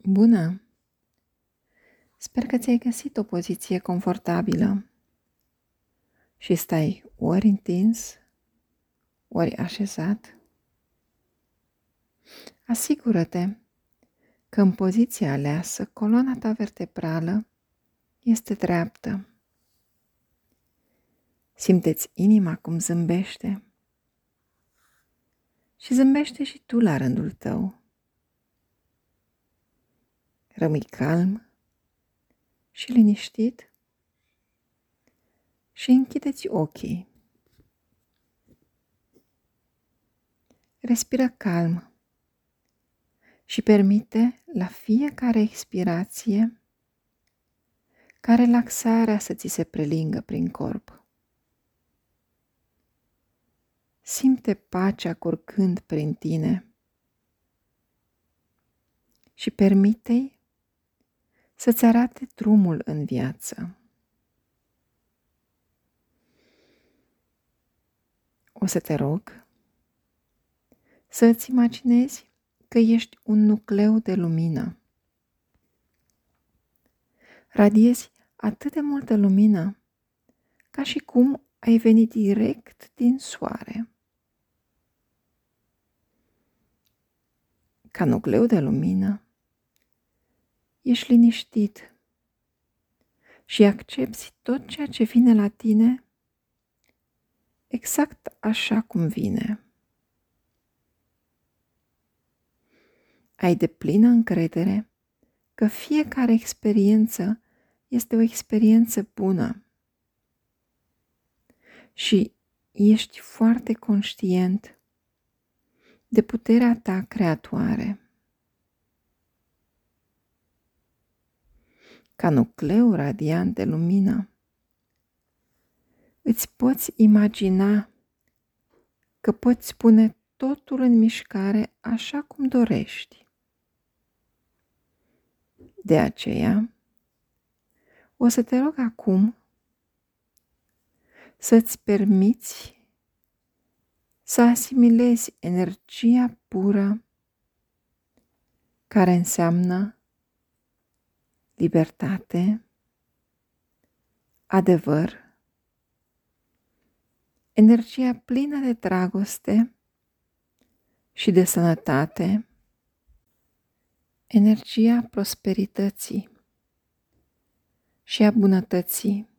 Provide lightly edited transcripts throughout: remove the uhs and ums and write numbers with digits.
Bună! Sper că ți-ai găsit o poziție confortabilă și stai ori întins, ori așezat. Asigură-te că în poziția aleasă coloana ta vertebrală este dreaptă. Simte-ți inima cum zâmbește și zâmbește și tu la rândul tău. Rămâi calm și liniștit și închide-ți ochii. Respiră calm și permite la fiecare expirație ca relaxarea să ți se prelingă prin corp. Simte pacea curgând prin tine și permite-i să-ți arate drumul în viață. O să te rog să îți imaginezi că ești un nucleu de lumină. Radiezi atât de multă lumină ca și cum ai venit direct din soare. Ca nucleu de lumină, ești liniștit și accepți tot ceea ce vine la tine exact așa cum vine. Ai deplină încredere că fiecare experiență este o experiență bună și ești foarte conștient de puterea ta creatoare. Ca nucleu radiant de lumină, îți poți imagina că poți pune totul în mișcare așa cum dorești. De aceea, o să te rog acum să-ți permiți să asimilezi energia pură care înseamnă libertate, adevăr, energia plină de dragoste și de sănătate, energia prosperității și a bunătății.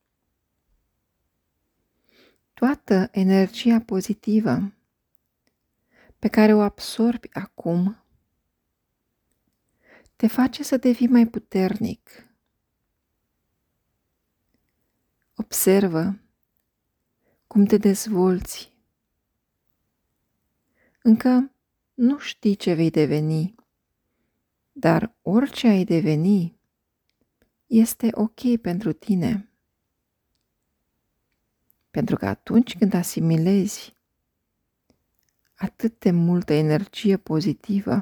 Toată energia pozitivă pe care o absorbi acum te face să devii mai puternic. Observă cum te dezvolți. Încă nu știi ce vei deveni, dar orice ai deveni este ok pentru tine. Pentru că atunci când asimilezi atât de multă energie pozitivă,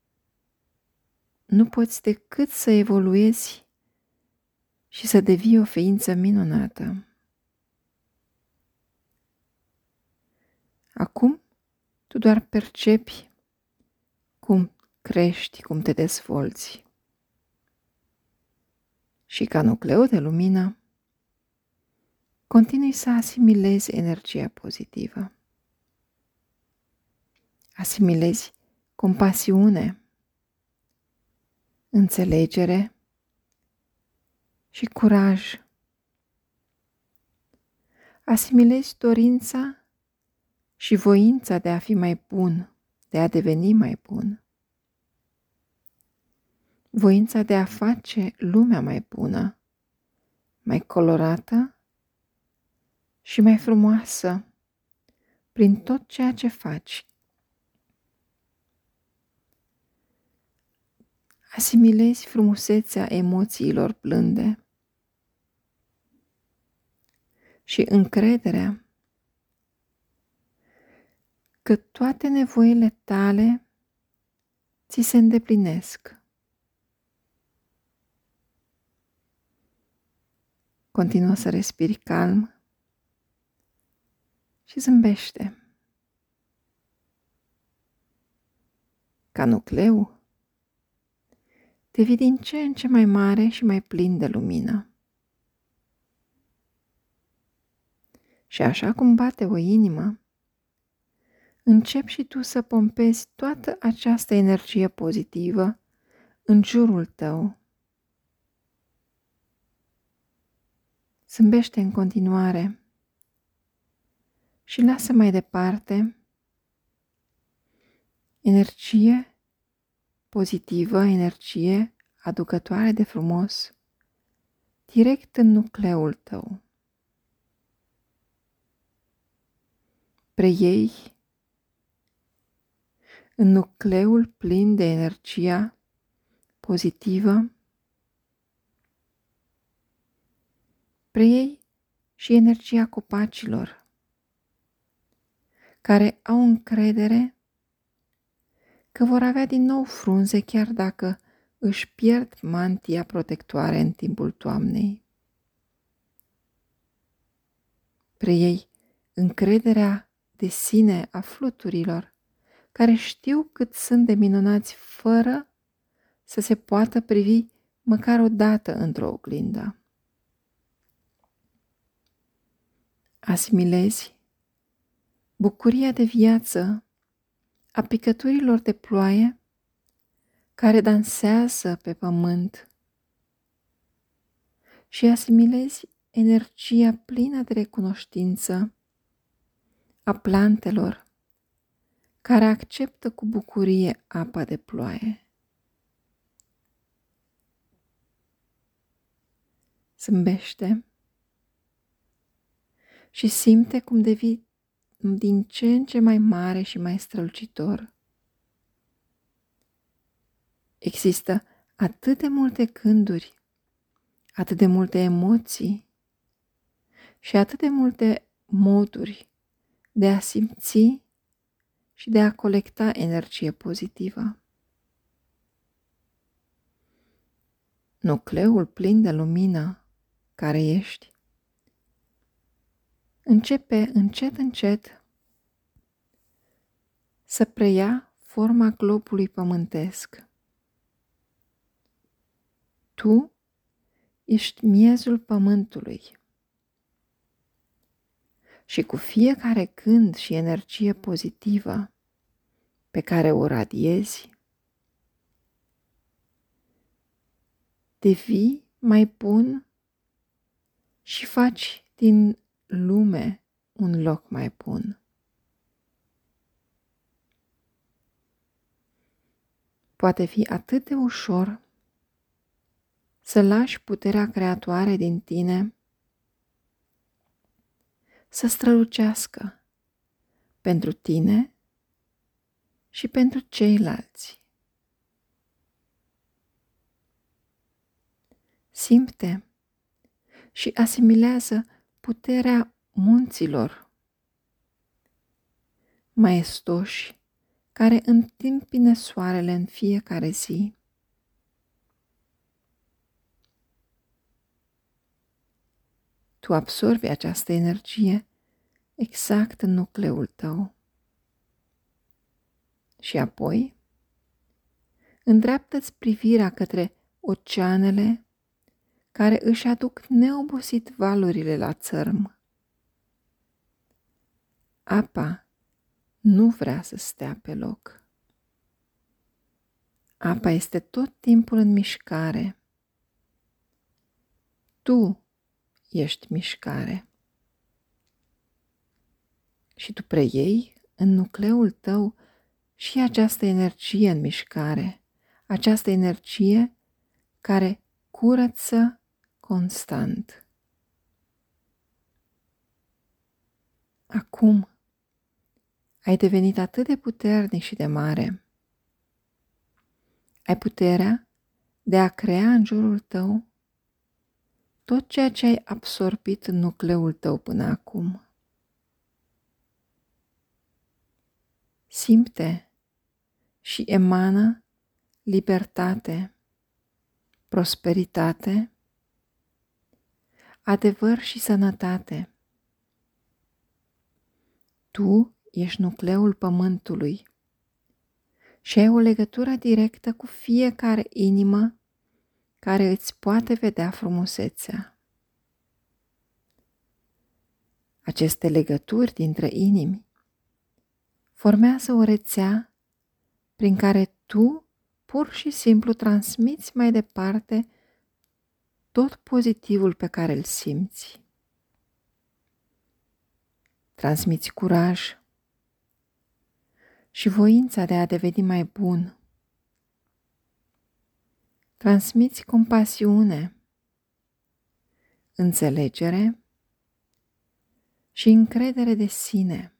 nu poți decât să evoluezi și să devii o ființă minunată. Acum, tu doar percepi cum crești, cum te dezvolți. Și ca nucleu de lumină, continui să asimilezi energia pozitivă. Asimilezi compasiune, înțelegere și curaj. Asimilezi dorința și voința de a fi mai bun, de a deveni mai bun. Voința de a face lumea mai bună, mai colorată și mai frumoasă prin tot ceea ce faci. Asimilezi frumusețea emoțiilor blânde și încrederea că toate nevoile tale ți se îndeplinesc. Continuă să respiri calm și zâmbește. Ca nucleu, devii din ce în ce mai mare și mai plin de lumină. Și așa cum bate o inimă, începi și tu să pompezi toată această energie pozitivă în jurul tău. Zâmbește în continuare și lasă mai departe energie pozitivă, energie aducătoare de frumos, direct în nucleul tău. Preiei în nucleul plin de energia pozitivă, preiei și energia copacilor, care au încredere că vor avea din nou frunze chiar dacă își pierd mantia protectoare în timpul toamnei. Preiei încrederea de sine a fluturilor, care știu cât sunt de minunați fără să se poată privi măcar o dată într-o oglindă. Asimilezi bucuria de viață a picăturilor de ploaie care dansează pe pământ și asimilezi energia plină de recunoștință a plantelor care acceptă cu bucurie apa de ploaie. Zâmbește și simte cum devii din ce în ce mai mare și mai strălucitor. Există atât de multe gânduri, atât de multe emoții și atât de multe moduri de a simți și de a colecta energie pozitivă. Nucleul plin de lumină care ești începe încet să preia forma globului pământesc. Tu ești miezul pământului și cu fiecare gând și energie pozitivă pe care o radiezi, devii mai bun și faci din lume un loc mai bun. Poate fi atât de ușor să lași puterea creatoare din tine să strălucească pentru tine și pentru ceilalți. Simte și asimilează puterea munților maestoși care întâmpină soarele în fiecare zi. Tu absorbi această energie exact în nucleul tău. Și apoi îndreaptă-ți privirea către oceanele care își aduc neobosit valurile la țărm. Apa nu vrea să stea pe loc. Apa este tot timpul în mișcare. Tu ești mișcare. Și tu preiei în nucleul tău și această energie în mișcare, această energie care curăță constant. Acum ai devenit atât de puternic și de mare. Ai puterea de a crea în jurul tău tot ceea ce ai absorbit în nucleul tău până acum. Simte și emană libertate, prosperitate, adevăr și sănătate. Tu ești nucleul pământului și ai o legătură directă cu fiecare inimă care îți poate vedea frumusețea. Aceste legături dintre inimi formează o rețea prin care tu pur și simplu transmiți mai departe tot pozitivul pe care îl simți. Transmiți curaj și voința de a deveni mai bun. Transmiți compasiune, înțelegere și încredere de sine.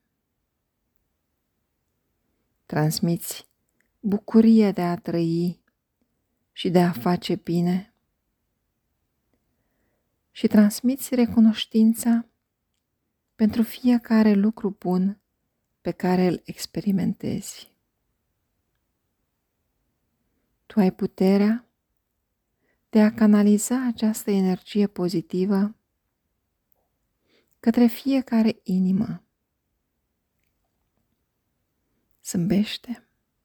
Transmiți bucurie de a trăi și de a face bine. Și transmiți recunoștința pentru fiecare lucru bun pe care îl experimentezi. Tu ai puterea de a canaliza această energie pozitivă către fiecare inimă. Zâmbește.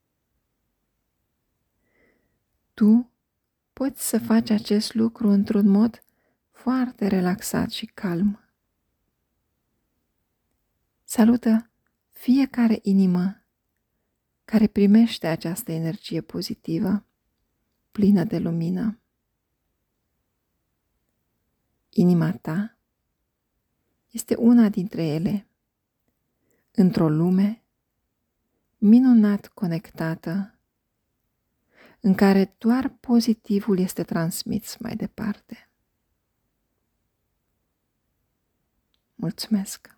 Tu poți să faci acest lucru într-un mod foarte relaxat și calm. Salută fiecare inimă care primește această energie pozitivă, plină de lumină. Inima ta este una dintre ele, într-o lume minunat conectată, în care doar pozitivul este transmis mai departe. Mulțumesc!